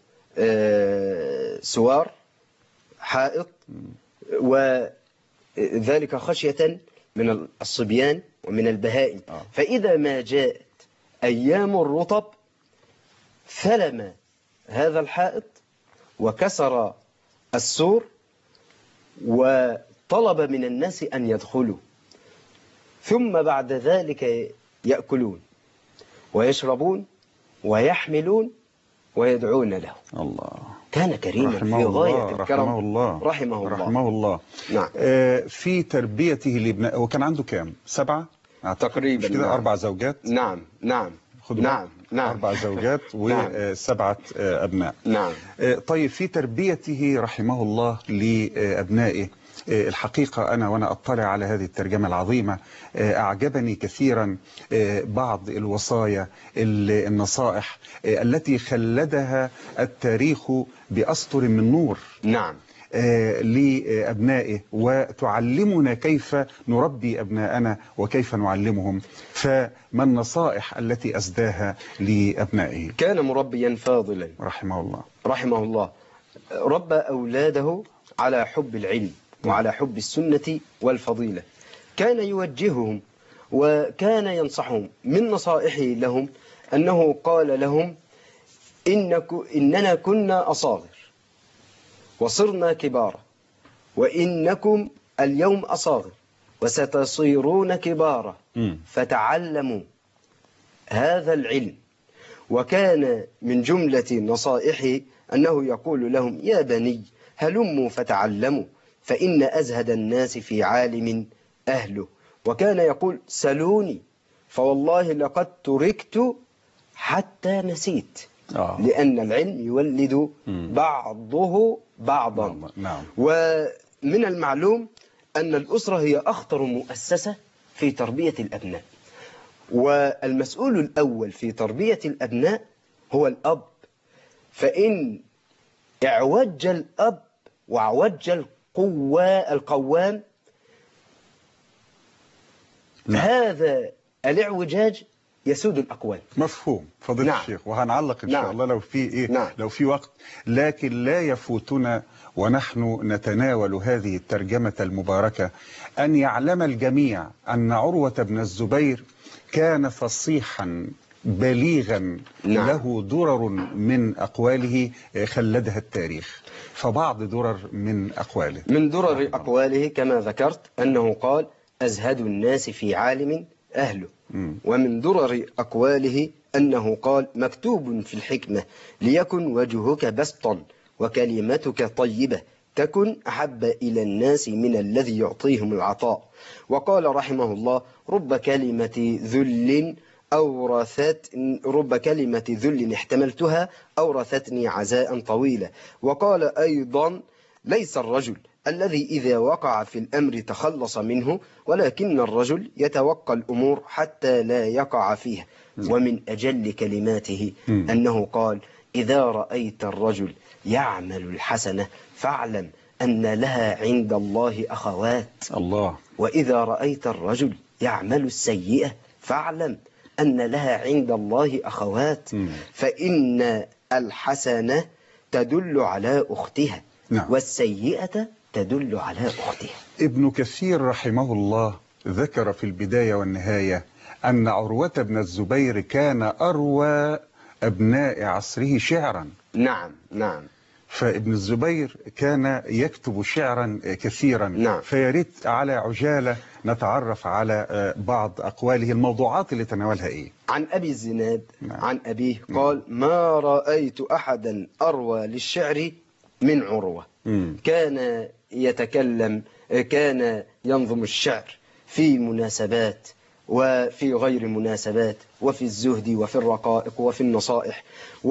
سوار حائط، وذلك خشية من الصبيان ومن البهائم. آه. فإذا ما جاءت أيام الرطب ثلم هذا الحائط وكسر السور وطلب من الناس أن يدخلوا، ثم بعد ذلك يأكلون ويشربون ويحملون ويدعون له. الله. كان كريما في غاية الكرم. رحمه الله. رحمه الله. رحمه الله. نعم. آه في تربيته لابنائه، وكان عنده كام؟ سبعة تقريبا. كده. نعم. أربع زوجات. نعم نعم نعم نعم. أربع زوجات وسبعة أبناء. نعم. طيب في تربيته رحمه الله لأبنائه، الحقيقة أنا وأنا أطلع على هذه الترجمة العظيمة أعجبني كثيرا بعض الوصايا، النصائح التي خلدها التاريخ بأسطر من نور. نعم. لأبنائه، وتعلمنا كيف نربي أبناءنا وكيف نعلمهم. فما النصائح التي أسداها لأبنائه؟ كان مربيا فاضلا رحمه الله. رحمه الله. ربى أولاده على حب العلم وعلى حب السنة والفضيلة. كان يوجههم وكان ينصحهم. من نصائحه لهم أنه قال لهم إنك إننا كنا أصاغر وصرنا كبارا، وإنكم اليوم أصاغر وستصيرون كبارا، فتعلموا هذا العلم. وكان من جملة نصائحه أنه يقول لهم يا بني هلموا فتعلموا فإن أزهد الناس في عالم أهله. وكان يقول سلوني فوالله لقد تركت حتى نسيت. آه. لأن العلم يولد بعضه بعضا. نعم. ومن المعلوم أن الأسرة هي أخطر مؤسسة في تربية الأبناء، والمسؤول الأول في تربية الأبناء هو الأب. فإن اعوج الأب واعوج القوى القوام، نعم. هذا الاعوجاج يسود الأقوال. مفهوم فضيلة نعم. الشيخ، وهنعلق إن نعم. شاء الله لو في إيه نعم. لو في وقت، لكن لا يفوتنا ونحن نتناول هذه الترجمة المباركة أن يعلم الجميع أن عروة بن الزبير كان فصيحا بليغا. نعم. له درر من أقواله خلدها التاريخ، فبعض درر من أقواله من درر أقواله كما ذكرت أنه قال: أزهد الناس في عالم أهله. م. ومن درر أقواله أنه قال: مكتوب في الحكمة ليكن وجهك بسطا وكلمتك طيبة تكن أحب إلى الناس من الذي يعطيهم العطاء. وقال رحمه الله: رب كلمة ذل أورثت رب كلمة ذل احتملتها أورثتني عزاء طويلا. وقال أيضا: ليس الرجل الذي إذا وقع في الأمر تخلص منه، ولكن الرجل يتوقى الأمور حتى لا يقع فيها. ومن أجل كلماته أنه قال: إذا رأيت الرجل يعمل الحسنة فاعلم أن لها عند الله أخوات. الله. وإذا رأيت الرجل يعمل السيئة فاعلم أن لها عند الله أخوات. م. فإن الحسنة تدل على أختها. نعم. والسيئة تدل على أختها. ابن كثير رحمه الله ذكر في البداية والنهاية أن عروة بن الزبير كان أروى أبناء عصره شعرا. نعم نعم. فابن الزبير كان يكتب شعرا كثيرا. نعم. فيريد على عجالة نتعرف على بعض أقواله، الموضوعات اللي تناولها إيه. عن أبي الزناد نعم. عن أبيه قال: ما رأيت أحدا أروى للشعر من عروة. م. كان يتكلم كان ينظم الشعر في مناسبات وفي غير مناسبات، وفي الزهد وفي الرقائق وفي النصائح.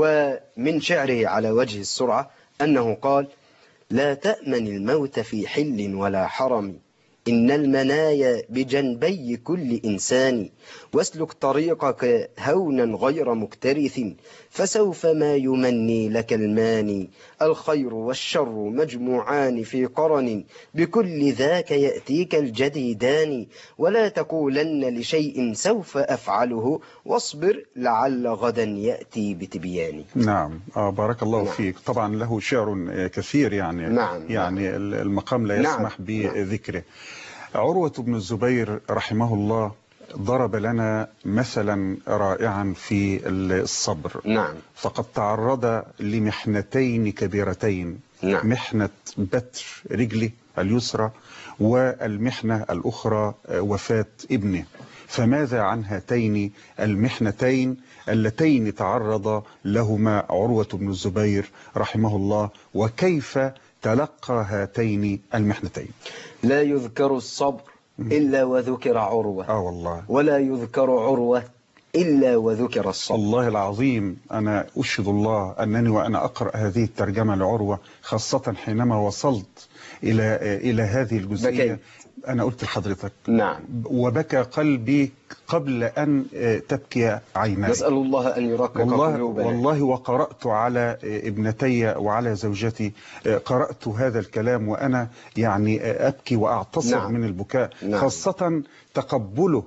ومن شعره على وجه السرعة أنه قال: لا تأمن الموت في حل ولا حرم، إن المنايا بجنبي كل إنسان، واسلك طريقك هونا غير مكترث، فسوف ما يمني لك الماني، الخير والشر مجموعان في قرن، بكل ذاك يأتيك الجديدان، ولا تقولن لشيء سوف أفعله، واصبر لعل غدا يأتي بتبيان. نعم. آه بارك الله نعم. فيك. طبعا له شعر كثير يعني. نعم. يعني المقام لا يسمح نعم. بذكره. عروة بن الزبير رحمه الله ضرب لنا مثلا رائعا في الصبر. نعم. فقد تعرض لمحنتين كبيرتين. نعم. محنة بتر رجله اليسرى، والمحنة الأخرى وفاة ابنه. فماذا عن هاتين المحنتين اللتين تعرض لهما عروة بن الزبير رحمه الله، وكيف تلقى هاتين المحنتين؟ لا يذكر الصبر إلا وذكر عروة. آه والله. ولا يذكر عروة إلا وذكر الصبر. الله العظيم، أنا أشهد الله أنني وأنا أقرأ هذه الترجمة لعروة، خاصة حينما وصلت إلى إلى هذه الجزئية، بكيت. أنا قلت لحضرتك نعم. وبكى قلبي قبل أن تبكي عيناي. نسأل الله أن يرقق والله قلوبنا. والله وقرأت على ابنتي وعلى زوجتي، قرأت هذا الكلام وأنا يعني أبكي وأعتصر نعم. من البكاء. نعم. خاصة تقبله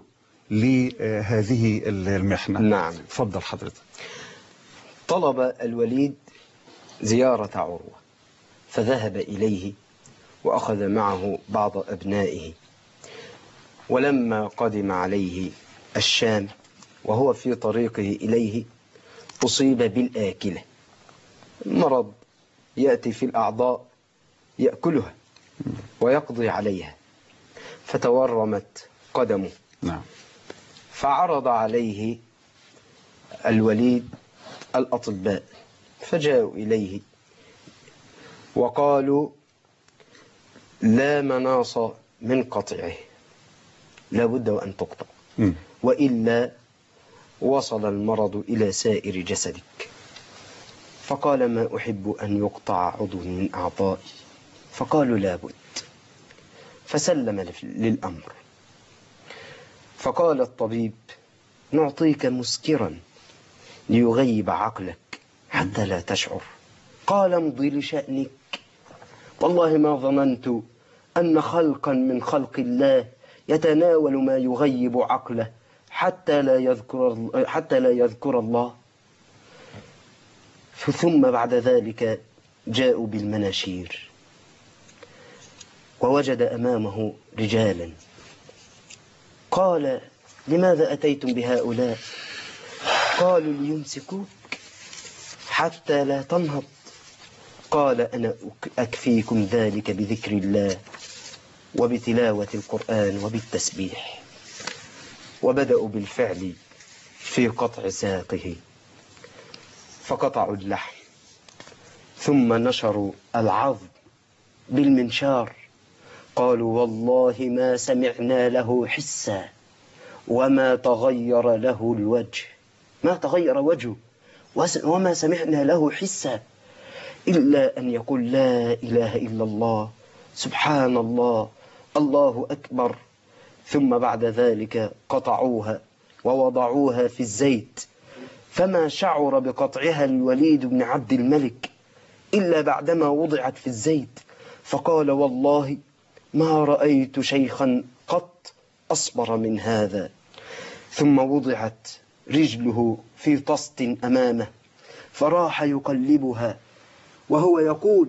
لهذه المحنة. نعم. فضل حضرتك. طلب الوليد زيارة عروة، فذهب إليه وأخذ معه بعض أبنائه. ولما قدم عليه الشام وهو في طريقه إليه أصيب بالآكلة، مرض يأتي في الأعضاء يأكلها ويقضي عليها، فتورمت قدمه. نعم. فعرض عليه الوليد الأطباء، فجاءوا إليه وقالوا: لا مناص من قطعه، لا بد وأن تقطع، م. وإلا وصل المرض إلى سائر جسدك. فقال: ما أحب أن يقطع عضو من أعضائي. فقالوا: لا بد. فسلم للأمر. فقال الطبيب: نعطيك مسكرا ليغيب عقلك حتى لا تشعر. قال: امضي لشأنك، والله ما ظننت أن خلقا من خلق الله يتناول ما يغيب عقله حتى لا يذكر حتى لا يذكر الله. ثم بعد ذلك جاءوا بالمناشير، ووجد أمامه رجالا. قال: لماذا أتيتم بهؤلاء؟ قالوا: ليمسكوك حتى لا تنهض. قال: أنا أكفيكم ذلك بذكر الله وبتلاوة القرآن وبالتسبيح. وبدأوا بالفعل في قطع ساقه، فقطعوا اللحم، ثم نشروا العظم بالمنشار. قالوا: والله ما سمعنا له حسا وما تغير له الوجه، ما تغير وجهه وما سمعنا له حسا إلا أن يقول لا إله إلا الله، سبحان الله، الله أكبر. ثم بعد ذلك قطعوها ووضعوها في الزيت، فما شعر بقطعها الوليد بن عبد الملك إلا بعدما وضعت في الزيت، فقال: والله ما رأيت شيخا قط أصبر من هذا. ثم وضعت رجله في طست أمامه، فراح يقلبها وهو يقول: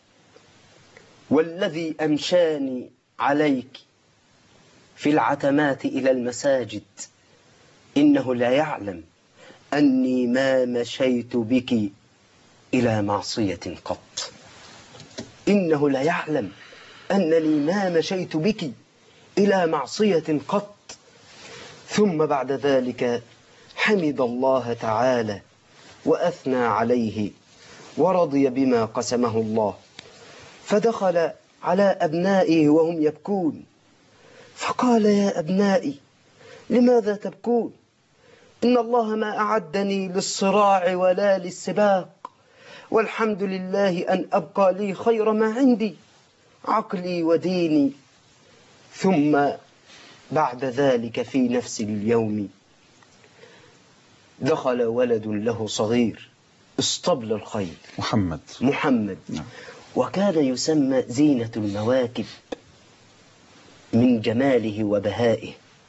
والذي أمشاني عليك في العتمات إلى المساجد إنه لا يعلم أني ما مشيت بك إلى معصية قط، إنه لا يعلم أنني ما مشيت بك إلى معصية قط. ثم بعد ذلك حمد الله تعالى وأثنى عليه ورضي بما قسمه الله، فدخل على أبنائه وهم يبكون، فقال: يا أبنائي لماذا تبكون؟ إن الله ما أعدني للصراع ولا للسباق، والحمد لله أن أبقى لي خير ما عندي، عقلي وديني. ثم بعد ذلك في نفس اليوم دخل ولد له صغير اسطبل الخيل، محمد محمد نعم. وكان يسمى زينة المواكب من جماله وبهائه،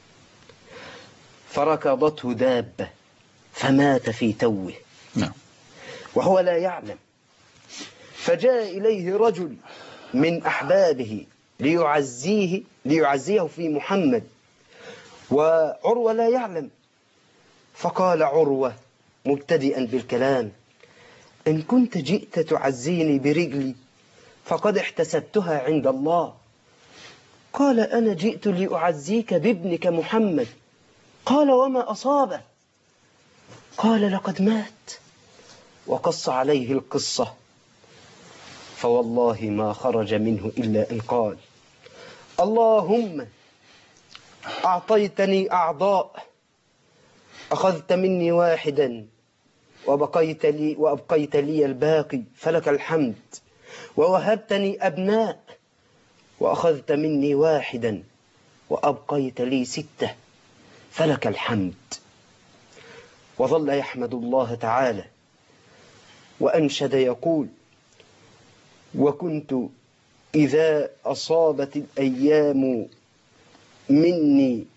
فركضته دابة فمات في توه نعم. وهو لا يعلم. فجاء إليه رجل من أحبابه ليعزيه ليعزيه في محمد، وعروة لا يعلم. فقال عروة مبتدئا بالكلام: إن كنت جئت تعزيني برجلي فقد احتسبتها عند الله. قال: أنا جئت لأعزيك بابنك محمد. قال: وما أصابه؟ قال: لقد مات. وقص عليه القصة، فوالله ما خرج منه إلا أن قال: اللهم أعطيتني أعضاء أخذت مني واحدا وبقيت لي وأبقيت لي الباقي فلك الحمد، ووهبتني أبناء وأخذت مني واحدا وأبقيت لي ستة فلك الحمد. وظل يحمد الله تعالى وأنشد يقول: وكنت إذا أصابت الأيام مني،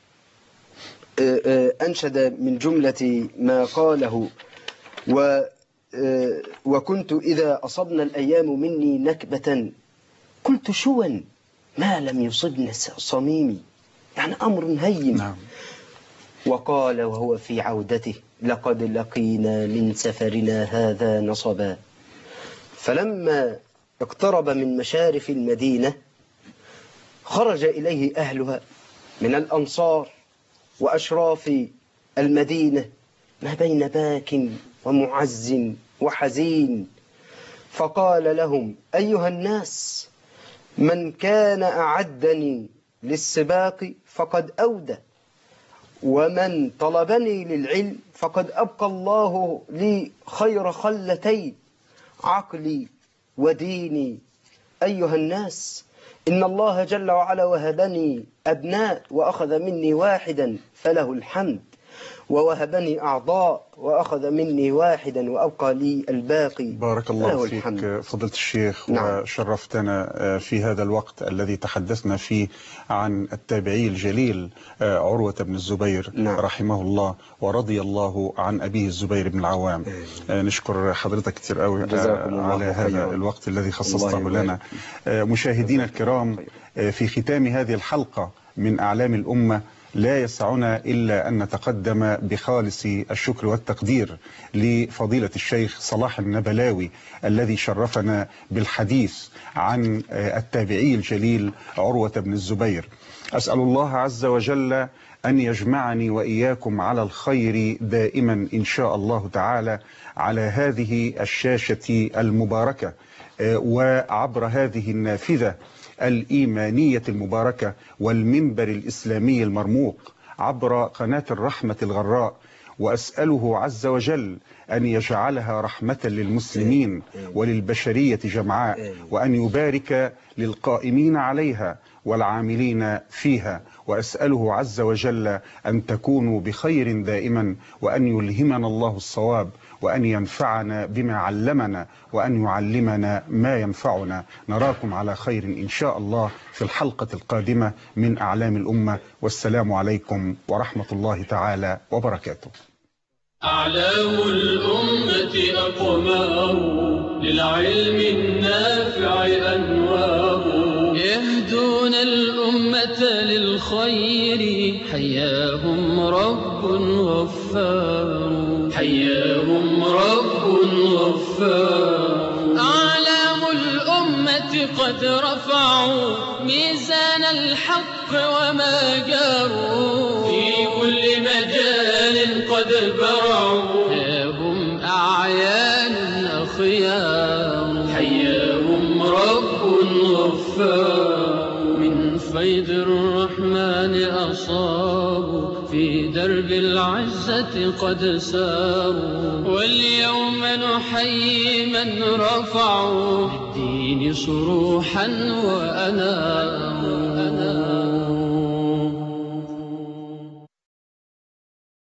أنشد من جملة ما قاله: وكنت إذا أصبنا الأيام مني نكبة قلت شوا ما لم يصبن صميمي، يعني أمر هين. نعم. وقال وهو في عودته: لقد لقينا من سفرنا هذا نصبا. فلما اقترب من مشارف المدينة خرج إليه أهلها من الأنصار وأشراف المدينة، ما بين باك ومعز وحزين، فقال لهم: أيها الناس، من كان أعدني للسباق فقد أودى، ومن طلبني للعلم فقد أبقى الله لي خير خلتين، عقلي وديني. أيها الناس، إن الله جل وعلا وهبني أبناء وأخذ مني واحدا فله الحمد، ووهبني أعضاء وأخذ مني واحدا وأبقى لي الباقي. بارك الله فيك الحمد. فضيلة الشيخ. نعم. وشرفتنا في هذا الوقت الذي تحدثنا فيه عن التابعي الجليل عروة بن الزبير. نعم. رحمه الله ورضي الله عن أبيه الزبير بن العوام. نشكر حضرتك كتير قوي على هذا الوقت الذي خصصته لنا. مشاهدينا الكرام، في ختام هذه الحلقة من أعلام الأمة لا يسعنا إلا أن نتقدم بخالص الشكر والتقدير لفضيلة الشيخ صلاح النبلاوي الذي شرفنا بالحديث عن التابعي الجليل عروة بن الزبير. أسأل الله عز وجل أن يجمعني وإياكم على الخير دائما إن شاء الله تعالى على هذه الشاشة المباركة وعبر هذه النافذة الإيمانية المباركة والمنبر الإسلامي المرموق عبر قناة الرحمة الغراء، وأسأله عز وجل أن يجعلها رحمة للمسلمين وللبشرية جمعاء، وأن يبارك للقائمين عليها والعاملين فيها، وأسأله عز وجل أن تكونوا بخير دائما، وأن يلهمنا الله الصواب، وأن ينفعنا بما علمنا، وأن يعلمنا ما ينفعنا. نراكم على خير إن شاء الله في الحلقة القادمة من أعلام الأمة، والسلام عليكم ورحمة الله تعالى وبركاته. أعلام الأمة أقمار للعلم النافع أنوار، يهدون الأمة للخير حياهم رب غفار، حياهم رب غفار. أعلام الأمة قد رفعوا ميزان الحق وما جاروا، في كل مجال قد برعوا، هم أعيان أخيار، حياهم رب غفار. من فيض الرحمن أصابوا في درب العزة قد ساروا، واليوم نحيي من رفعوا للدين صروحا وأناروا.